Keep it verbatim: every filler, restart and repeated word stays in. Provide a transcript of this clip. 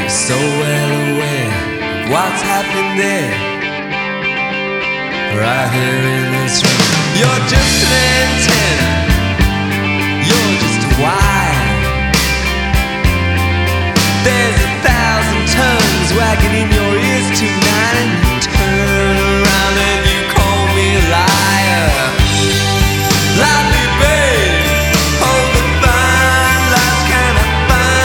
so well aware of what's happened there, right here in this room. You're just an antenna, you're just a wire.